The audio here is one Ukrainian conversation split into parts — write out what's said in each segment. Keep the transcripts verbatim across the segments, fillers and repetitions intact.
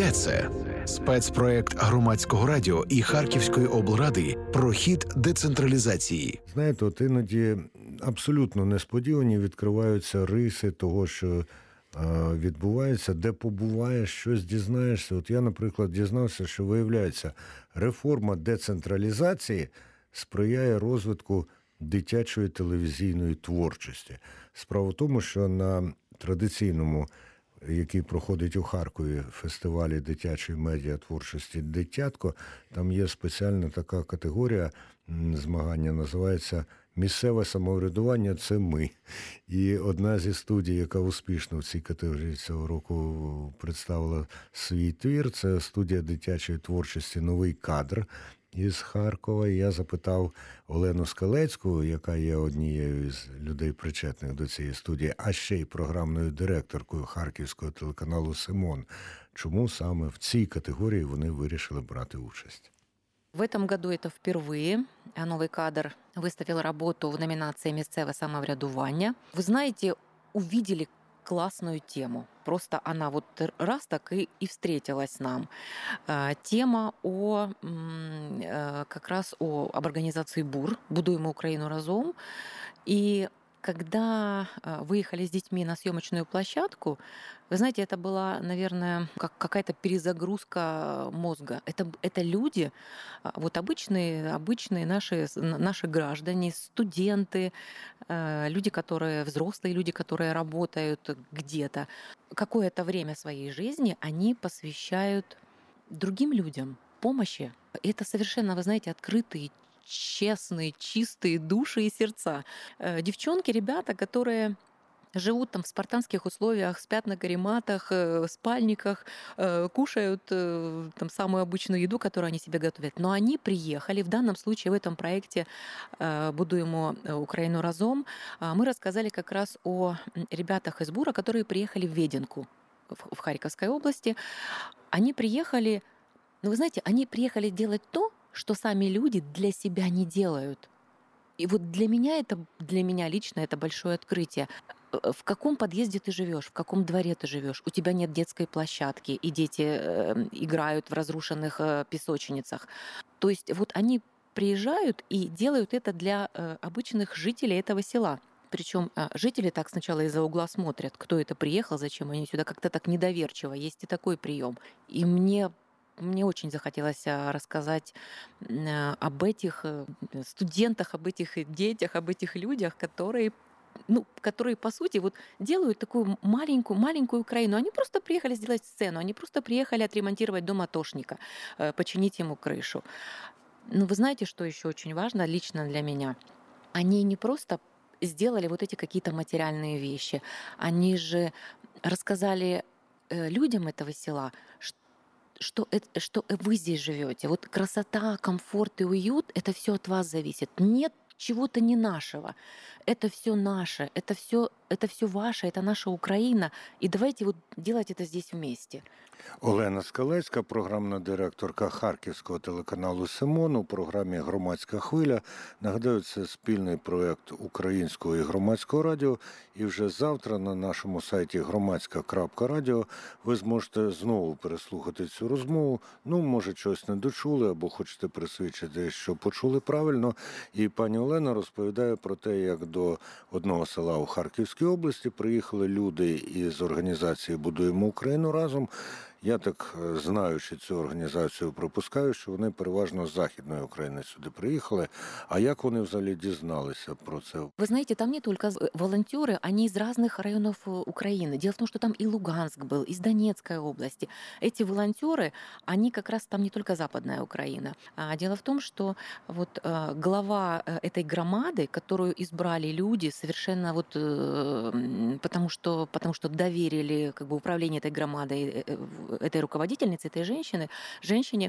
Де це? Спецпроект Громадського радіо і Харківської облради про хід децентралізації. Знаєте, от іноді абсолютно несподівані відкриваються риси того, що відбувається, де побуваєш, щось дізнаєшся. От я, наприклад, дізнався, що, виявляється, реформа децентралізації сприяє розвитку дитячої телевізійної творчості. Справа в тому, що на традиційному, який проходить у Харкові, фестивалі дитячої медіатворчості «Дитятко», там є спеціальна така категорія змагання, називається «Місцеве самоврядування – це ми». І одна зі студій, яка успішно в цій категорії цього року представила свій твір, це студія дитячої творчості «Новий кадр» із Харкова. І я запитав Олену Скалецьку, яка є однією з людей причетних до цієї студії, а ще й програмною директоркою харківського телеканалу «Симон», чому саме в цій категорії вони вирішили брати участь. В этом году это впервые. «Новый кадр» выставил работу в номинации «Місцеве самоврядування». Вы знаете, увидели классную тему. Просто она вот раз так и, и встретилась нам. Тема о, как раз о, об организации БУР «Будуємо Україну разом». И когда выехали с детьми на съемочную площадку, вы знаете, это была, наверное, как какая-то перезагрузка мозга. Это, это люди, вот обычные, обычные наши, наши граждане, студенты, люди, которые взрослые, люди, которые работают где-то. Какое-то время своей жизни они посвящают другим людям, помощи. И это совершенно, вы знаете, открытые, честные, чистые души и сердца. Девчонки, ребята, которые живут там в спартанских условиях, спят на карематах, спальниках, кушают там самую обычную еду, которую они себе готовят. Но они приехали, в данном случае в этом проекте «Будуємо Україну разом», мы рассказали как раз о ребятах из БУРа, которые приехали в Веденку в Харьковской области. Они приехали, ну вы знаете, они приехали делать то, что сами люди для себя не делают. И вот для меня это, для меня лично это большое открытие. В каком подъезде ты живешь, в каком дворе ты живешь, у тебя нет детской площадки, и дети играют в разрушенных песочницах. То есть вот они приезжают и делают это для обычных жителей этого села. Причем жители так сначала из-за угла смотрят, кто это приехал, зачем они сюда, как-то так недоверчиво. Есть и такой прием. И мне Мне очень захотелось рассказать об этих студентах, об этих детях, об этих людях, которые, ну, которые, по сути, вот делают такую маленькую, маленькую Украину. Они просто приехали сделать сцену, они просто приехали отремонтировать дом атошника, починить ему крышу. Но вы знаете, что еще очень важно лично для меня? Они не просто сделали вот эти какие-то материальные вещи, они же рассказали людям этого села, что Что, это, что вы здесь живете. Вот красота, комфорт и уют – это все от вас зависит. Нет чего-то не нашего. Это все наше, это все, это все ваше, это наша Украина. И давайте вот делать это здесь вместе. Олена Скалецька, програмна директорка Харківського телеканалу «Симон» у програмі «Громадська хвиля». Нагадаю, це спільний проєкт Українського і Громадського радіо. І вже завтра на нашому сайті громадська крапка радіо ви зможете знову переслухати цю розмову. Ну, може, щось не дочули або хочете присвідчити, що почули правильно. І пані Олена розповідає про те, як до одного села у Харківській області приїхали люди із організації «Будуємо Україну разом». Я так, знаючи цю організацію, припускаю, що вони переважно з Західної України сюди приехали. А як вони взагалі дізналися про це? Вы знаете, там не только волонтеры, они из разных районов Украины. Дело в том, что там и Луганск был, из Донецкой области. Эти волонтеры, они как раз там не только Западная Украина. А дело в том, что вот глава этой громады, которую избрали люди совершенно вот потому что, потому что доверили как бы управление этой громадой этой руководительнице, этой женщины, женщине,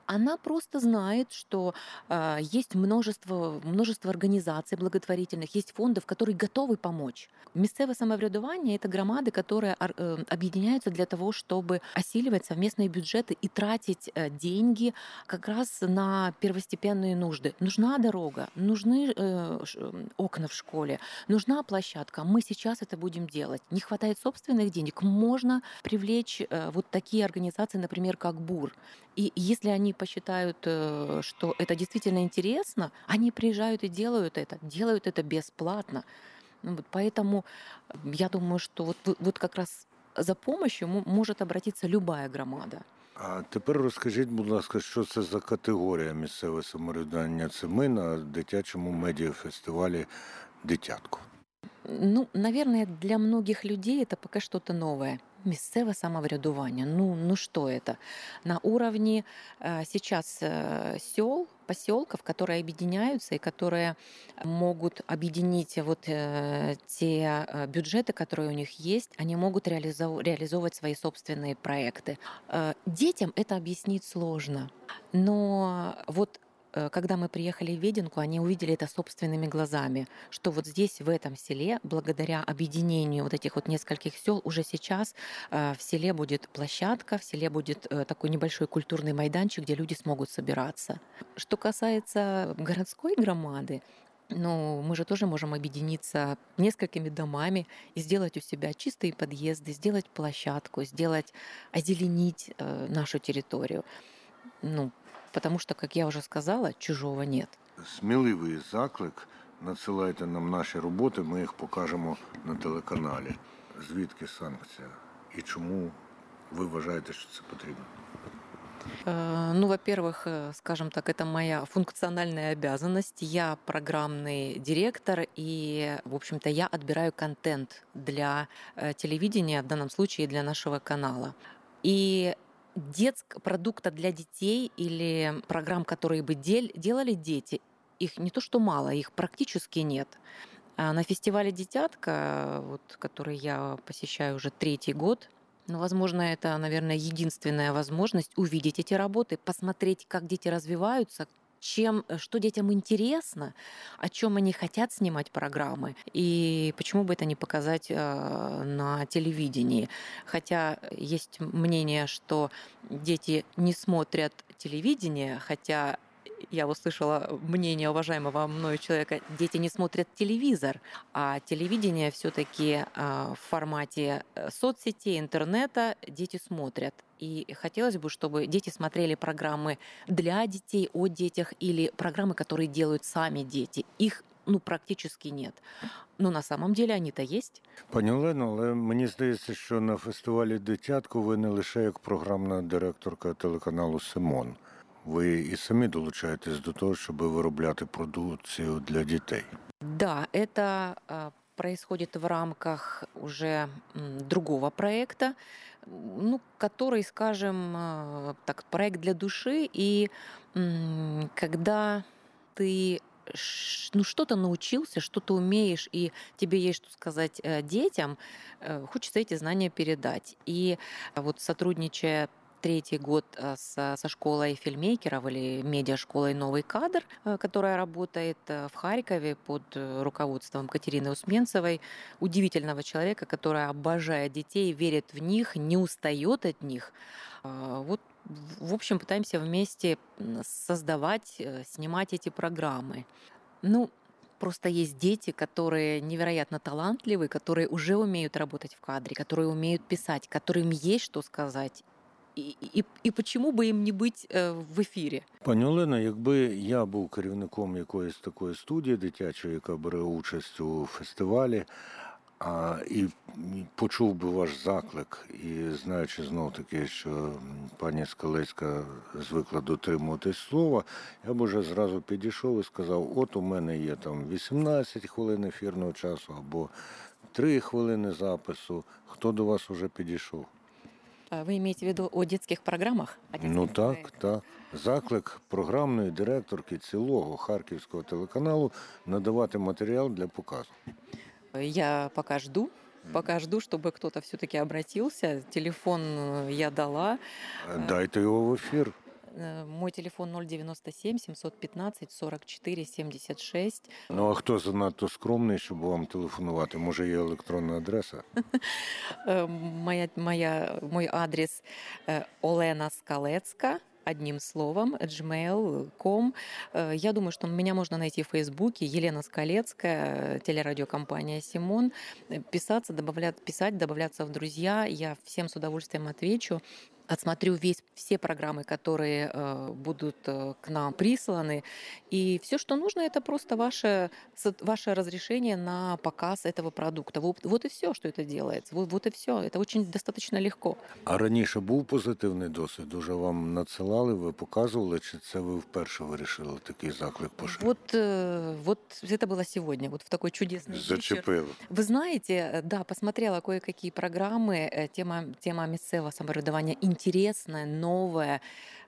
Она просто знает, что э, есть множество, множество организаций благотворительных, есть фондов, которые готовы помочь. Місцеве самоврядування — это громады, которые э, объединяются для того, чтобы осиливать совместные бюджеты и тратить э, деньги как раз на первостепенные нужды. Нужна дорога, нужны э, ш- окна в школе, нужна площадка. Мы сейчас это будем делать. Не хватает собственных денег. Можно привлечь э, вот такие организации, например, как БУР. И если они посчитают, э, что это действительно интересно, они приезжают и делают это, делают это бесплатно. Ну вот поэтому я думаю, что вот, вот вот как раз за помощью мо- может обратиться любая громада. А тепер розкажіть, будь ласка, що це за категорія місцеве самоврядування? Це ми на дитячому медіафестивалі «Дитятко». Ну, наверное, для многих людей это пока что-то новое. Місцеве самоврядування. Ну, ну что это? На уровне э, сейчас э, сел, поселков, которые объединяются и которые могут объединить вот э, те э, бюджеты, которые у них есть, они могут реализов- реализовывать свои собственные проекты. Э, детям это объяснить сложно, но вот э, когда мы приехали в Веденку, они увидели это собственными глазами, что вот здесь, в этом селе, благодаря объединению вот этих вот нескольких сел, уже сейчас э, в селе будет площадка, в селе будет э, такой небольшой культурный майданчик, где люди смогут собираться. Что касается городской громады, ну, мы же тоже можем объединиться несколькими домами и сделать у себя чистые подъезды, сделать площадку, сделать, озеленить э, нашу территорию. Ну, потому что, как я уже сказала, чужого нет. Сміливий заклик. Надсилайте нам наші роботи, ми їх покажемо на телеканалі. Звідки санкція? І чому ви вважаєте, що це потрібно? Э, Ну, во-первых, э, скажем так, это моя функциональная обязанность. Я программный директор, и, в общем-то, я отбираю контент для э, телевидения, в данном случае для нашего канала. И детск продукта для детей или программ, которые бы дель- делали дети, их не то что мало, их практически нет. А на фестивале «Дитятко», вот, который я посещаю уже третий год, ну, возможно, это, наверное, единственная возможность увидеть эти работы, посмотреть, как дети развиваются, чем, э, что детям интересно, о чем они хотят снимать программы, и почему бы это не показать э, на телевидении. Хотя есть мнение, что дети не смотрят телевидение, хотя я услышала мнение уважаемого мною человека, дети не смотрят телевизор, а телевидение все-таки в формате э, соцсетей, интернета дети смотрят. И хотелось бы, чтобы дети смотрели программы для детей, о детях или программы, которые делают сами дети. Их ну, практически нет. Но на самом деле они-то есть. Пані Олено, але мені здається, що на фестивалі «Дитятко» ви не лише як програмна директорка телеканалу «Симон». Ви і самі долучаєтесь до того, щоб виробляти продукцію для дітей. Да, это а, происходит в рамках уже м, другого проекта, ну, который, скажем, а, так, проект для души. И м, когда ты ш- ну, что-то научился, что-то умеешь, и тебе есть что сказать э, детям, э, хочется эти знания передать. И вот сотрудничая третий год э, со, со школой фильмейкеров или медиашколой «Новый кадр», э, которая работает э, в Харькове под э, руководством Катерины Усменцевой, удивительного человека, которая обожает детей, верит в них, не устает от них. А, Вот, в в общем, пытаемся вместе м, создавать, э, снимать эти программы. Ну, просто есть дети, которые невероятно талантливые, которые уже умеют работать в кадре, которые умеют писать, которым есть что сказать. І, і, і почему би їм не бути е, в ефірі? Пані Олено, якби я був керівником якоїсь такої студії дитячої, яка бере участь у фестивалі, а, і почув би ваш заклик, і знаючи знов-таки, що пані Скалецька звикла дотримуватись слова, я б уже зразу підійшов і сказав, от у мене є там вісімнадцять хвилин ефірного часу або три хвилини запису, хто до вас уже підійшов? Ви маєте в виду о дитячих програмах? О Ну детских так, проектах? так. Заклик програмної директорки цілого харківського телеканалу надавати матеріал для показу. Я пока жду, пока жду, чтобы кто-то все-таки обратился. Телефон э, я дала. Дайте його в ефір. Э, Мой телефон ноль девяносто семь семьсот пятнадцать сорок четыре семьдесят шесть. Ну, а хто занадто скромний, щоб вам телефонувати? Може, є електронна адреса? Э, Моя, моя, мой адрес э, Олена Скалецка, одним словом, джимейл точка ком. Э, Я думаю, что меня можно найти в Фейсбуке. Елена Скалецкая, э, телерадиокомпания «Симон». Э, Писаться, добавлять, писать, добавляться в друзья. Я всем с удовольствием отвечу. Отсмотрю весь, все программы, которые э, будут э, к нам присланы. И все, что нужно, это просто ваше, со- ваше разрешение на показ этого продукта. Вот, вот и все, что это делается. Вот, вот и все. Это очень достаточно легко. А раніше був позитивний досвід? Уже вам надсилали, ви показували, чи це ви вперше вирішили такий заклик поширити? Вот, э, вот это было сегодня, вот в такой чудесный вечер. Зачепило. Вы знаете, э, да, посмотрела кое-какие программы. э, Тема, тема місцевого самоврядування интересная, новая.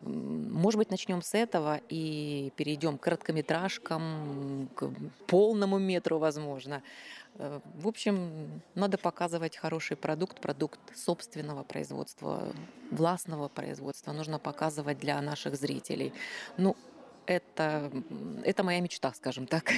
М, Может быть, начнем с этого и перейдем к короткометражкам, к полному метру, возможно. Э, В общем, надо показывать хороший продукт, продукт собственного производства, властного производства. Нужно показывать для наших зрителей. Ну, это, м, это моя мечта, скажем так.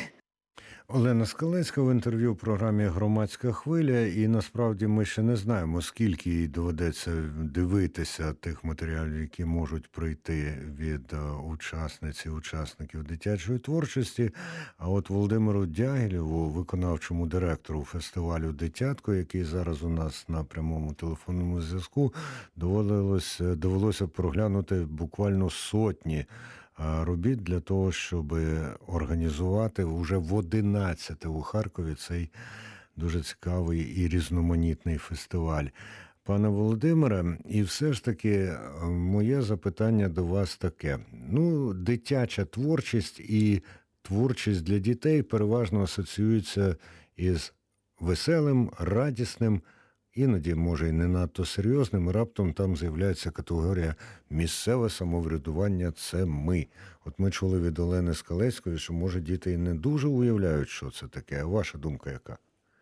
Олена Скалецька в інтерв'ю в програмі «Громадська хвиля», і насправді ми ще не знаємо, скільки їй доведеться дивитися тих матеріалів, які можуть прийти від е, учасниць і учасників дитячої творчості. А от Володимиру Дягілєву, виконавчому директору фестивалю «Дитятко», який зараз у нас на прямому телефонному зв'язку, довелося, довелося проглянути буквально сотні робіт для того, щоб організувати вже в одинадцяте у Харкові цей дуже цікавий і різноманітний фестиваль. Пане Володимире, і все ж таки моє запитання до вас таке. Ну, дитяча творчість і творчість для дітей переважно асоціюються із веселим, радісним, іноді, може, і не надто серйозним, раптом там з'являється категорія «місцеве самоврядування – це ми». От ми чули від Олени Скалецької, що, може, діти і не дуже уявляють, що це таке. А ваша думка яка?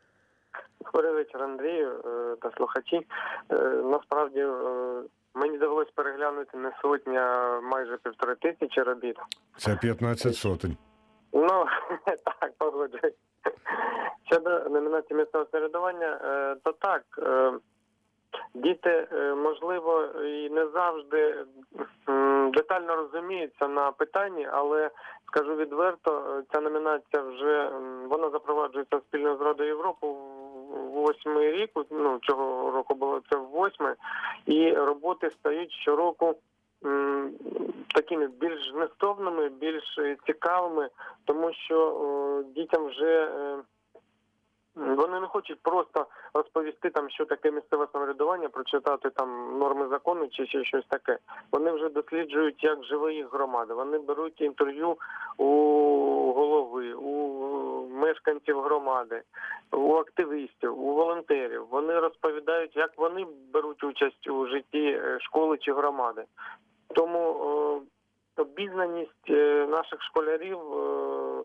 Добрий вечір, Андрію е, та слухачі. Е, Насправді, е, мені довелось переглянути не сотні, а майже півтори тисячі робіт. Це п'ятнадцять сотень. Ну, так, погоджуюсь. Щодо номінації місцевого самоврядування, е, то так, е, діти, е, можливо, і не завжди м, детально розуміються на питанні, але, скажу відверто, ця номінація вже, м, вона запроваджується спільно з Радою Європи восьмий рік, ну, цього року було це восьме, і роботи стають щороку м, такими більш змістовними, більш цікавими, тому що о, дітям вже е, вони не хочуть просто розповісти там, що таке місцеве самоврядування, прочитати там норми закону чи ще щось таке. Вони вже досліджують, як живе їх громада. Вони беруть інтерв'ю у голови, у мешканців громади, у активістів, у волонтерів. Вони розповідають, як вони беруть участь у житті школи чи громади. Тому о, обізнаність наших школярів о,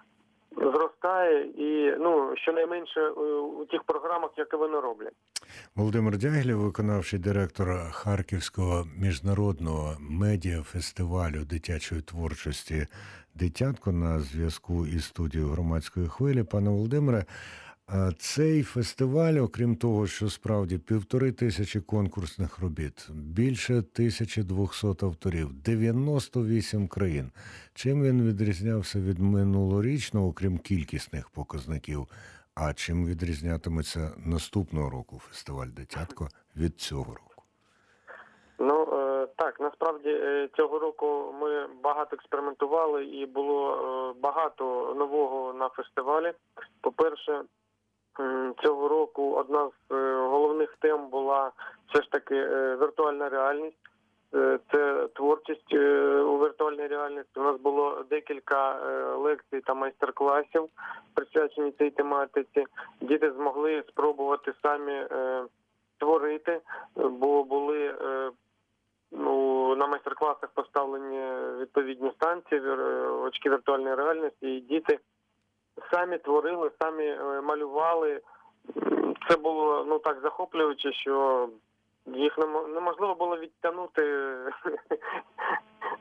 зростає і, ну, щонайменше у тих програмах, які вони роблять. Володимир Дягілєв, виконавчий директор Харківського міжнародного медіафестивалю дитячої творчості «Дитятко» на зв'язку із студією «Громадської хвилі». Пане Володимире, цей фестиваль, окрім того, що справді півтори тисячі конкурсних робіт, більше тисячі двохсот авторів, дев'яносто вісім країн. Чим він відрізнявся від минулорічного, окрім кількісних показників? А чим відрізнятиметься наступного року фестиваль «Дитятко» від цього року? Ну, так, насправді цього року ми багато експериментували і було багато нового на фестивалі. По-перше, цього року одна з головних тем була все ж таки віртуальна реальність. Це творчість у віртуальній реальності. У нас було декілька лекцій та майстер-класів, присвячені цій тематиці. Діти змогли спробувати самі творити, бо були ну, на майстер-класах поставлені відповідні станції, очки віртуальної реальності, і діти самі творили, самі малювали. Це було, ну, так захоплююче, що їх неможливо було відтягнути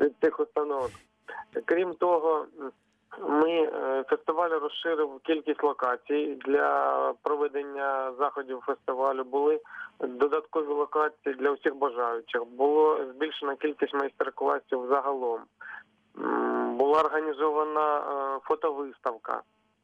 Крім того, ми е, фестиваль розширив кількість локацій для проведення заходів фестивалю. Були додаткові локації для усіх бажаючих. Було збільшена кількість майстер-класів загалом. М, Була організована е, фотовиставка.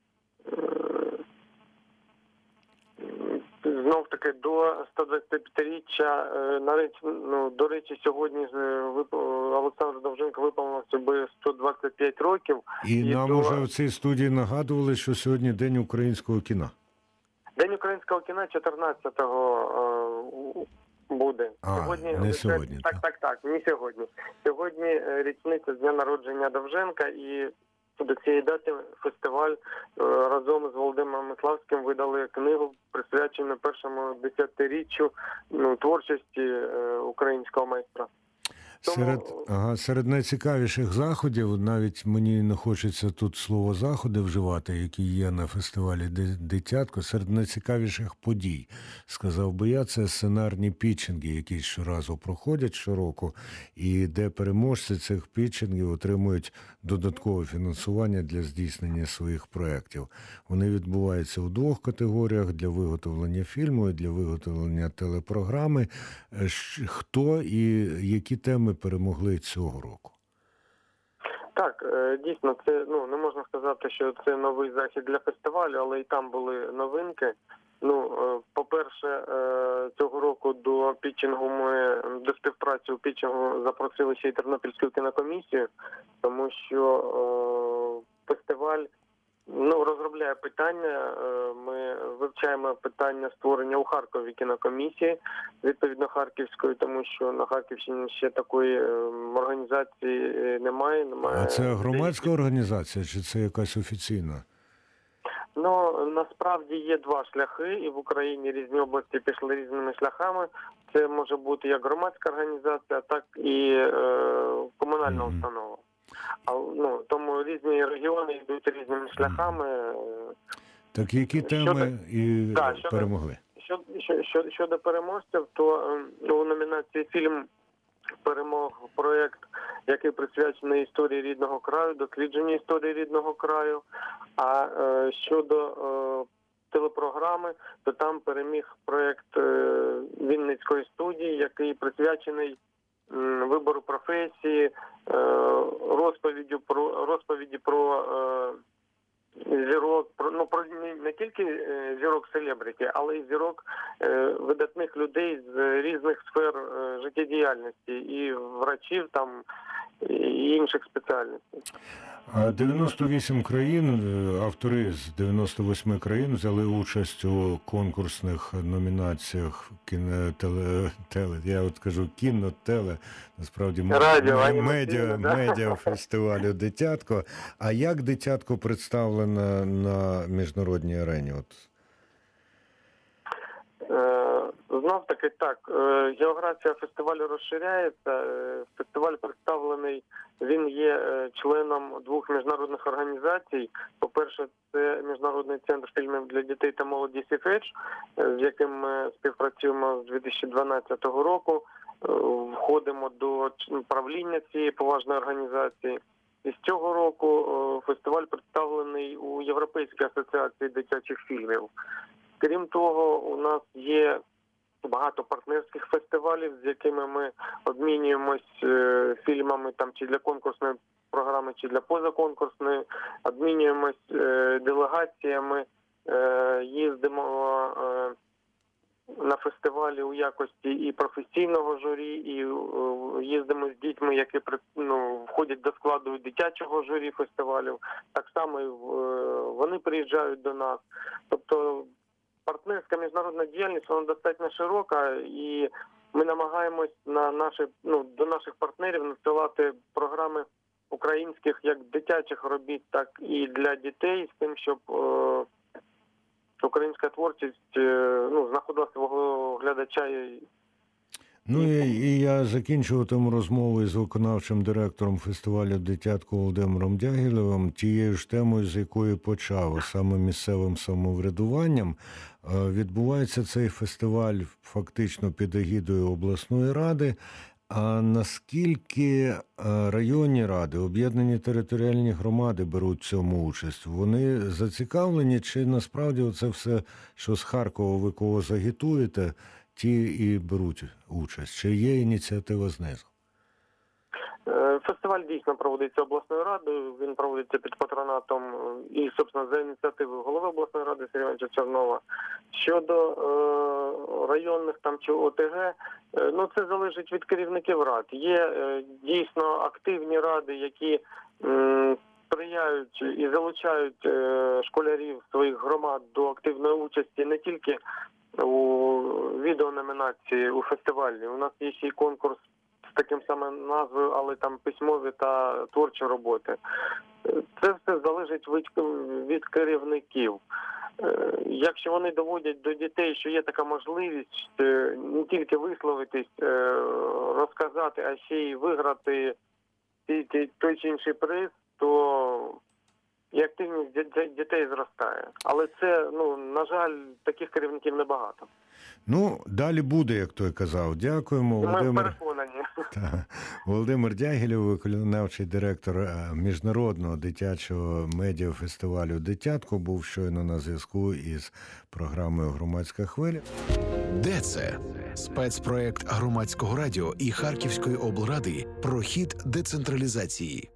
Знов таки до сто двадцятип'ятиріччя, е, навіть, ну, до речі, сьогодні е, вип- Олександру Довженку виповнилося би сто двадцять п'ять років. І, І нам до- уже в цій студії нагадували, що сьогодні День українського кіна. День українського кіно чотирнадцятого е, буде. А, не сьогодні, Так, так. так, так, не сьогодні. Сьогодні е, річниця з дня народження Довженка, і до цієї дати фестиваль е, разом з Володимиром Миславським видали книгу, присвячену першому десятиріччю, ну, творчості е, українського майстра. Тому- Серед, ага, серед найцікавіших заходів, навіть мені не хочеться тут слово заходи вживати, які є на фестивалі «Ди- Дитятко, серед найцікавіших подій, сказав би я, це сценарні пітчинги, які щоразу проходять щороку, і де переможці цих пітчингів отримують додаткове фінансування для здійснення своїх проєктів. Вони відбуваються у двох категоріях: для виготовлення фільму і для виготовлення телепрограми. Е, щ- Хто і які теми перемогли цього року? Так, е, дійсно, це, ну, не можна сказати, що це новий захід для фестивалю, але і там були новинки. Ну, е, по-перше, е, цього року до пітчингу ми до співпраці у пітчингу запросили ще й Тернопільську кінокомісію, тому що е, фестиваль, ну, розробляє питання. е, Ми вивчаємо питання створення у Харкові кінокомісії, відповідно Харківської, тому що на Харківщині ще такої е, організації е, немає. немає. А це громадська організація чи це якась офіційна? Ну, насправді є два шляхи, і в Україні різні області пішли різними шляхами. Це може бути як громадська організація, так і е, комунальна Мгм. установа. А, ну, тому різні регіони йдуть різними шляхами. Е, Так які Щодо- теми і Так, щодо- перемогли? Що, що, що, щодо переможців, то е, у номінації «Фільм» перемог проєкт, який присвячений історії рідного краю, дослідженню історії рідного краю. А е, щодо е, телепрограми, то там переміг проєкт е, Вінницької студії, який присвячений м, вибору професії, е, розповіді про розповіді про е, зірок, про ну про не, не тільки е, зірок селебріті, але й зірок е, видатних людей з різних сфер е, життєдіяльності, і врачів там, і інших спеціальностей. А дев'яносто вісім країн, е, автори з дев'яносто восьми країн взяли участь у конкурсних номінаціях кіно, теле, теле, я от кажу кіно, теле, насправді м- Радіо, м- анімаційне, медіа, да. медіа фестивалю «Дитятко». А як «Дитятко» представлено на міжнародній арені? От. Е, Знов таки так, е, географія фестивалю розширяється. Е, Фестиваль представлений, він є е, членом двох міжнародних організацій. По-перше, це Міжнародний центр фільмів для дітей та молоді «Сіфедж», з яким ми співпрацюємо з дві тисячі дванадцятого року. Е, Входимо до ч- правління цієї поважної організації. І з цього року е, фестиваль представлений у Європейській асоціації дитячих фільмів. Крім того, у нас є багато партнерських фестивалів, з якими ми обмінюємось е, фільмами там чи для конкурсної програми, чи для позаконкурсної, обмінюємось е, делегаціями, е, їздимо е, на фестивалі у якості і професійного журі, і е, їздимо з дітьми, які при- ну, входять до складу дитячого журі фестивалів. Так само і в- е, вони приїжджають до нас. Тобто партнерська міжнародна діяльність, вона достатньо широка, і ми намагаємось на наші, ну, до наших партнерів надсилати програми українських як дитячих робіт, так і для дітей, з тим, щоб е, українська творчість е, ну, знаходила свого глядача. І Ну і, і я закінчуватиму розмову із виконавчим директором фестивалю «Дитятко» Володимиром Дягілєвим тією ж темою, з якої почав, а саме місцевим самоврядуванням. Е, Відбувається цей фестиваль фактично під егідою обласної ради, А наскільки е, районні ради, об'єднані територіальні громади беруть в цьому участь? Вони зацікавлені, чи насправді це все, що з Харкова ви кого загітуєте, ті і беруть участь? Чи є ініціатива знизу? Е, Фестиваль дійсно проводиться обласною радою, він проводиться під патронатом і, собственно, за ініціативою голови обласної ради Сергія Івановича Чернова. Щодо е, районних там чи ОТГ, е, ну це залежить від керівників рад. Є е, дійсно активні ради, які м, сприяють і залучають е, школярів своїх громад до активної участі не тільки у відеономінації у фестивалі. У нас є ще й конкурс з таким самим назвою, але там письмові та творчі роботи. Це все залежить від, від керівників. Якщо вони доводять до дітей, що є така можливість не тільки висловитись, розказати, а ще й виграти той чи інший приз, то і активність дітей зростає. Але це, ну, на жаль, таких керівників небагато. Ну, далі буде, як той казав. Дякуємо, Ми Володимир. переконані. Та, Володимир Дягілєв, виконавчий директор міжнародного дитячого медіафестивалю «Дитятко», був щойно на зв'язку із програмою «Громадська хвиля». Де це? Спецпроект Громадського радіо і Харківської облради про хід децентралізації.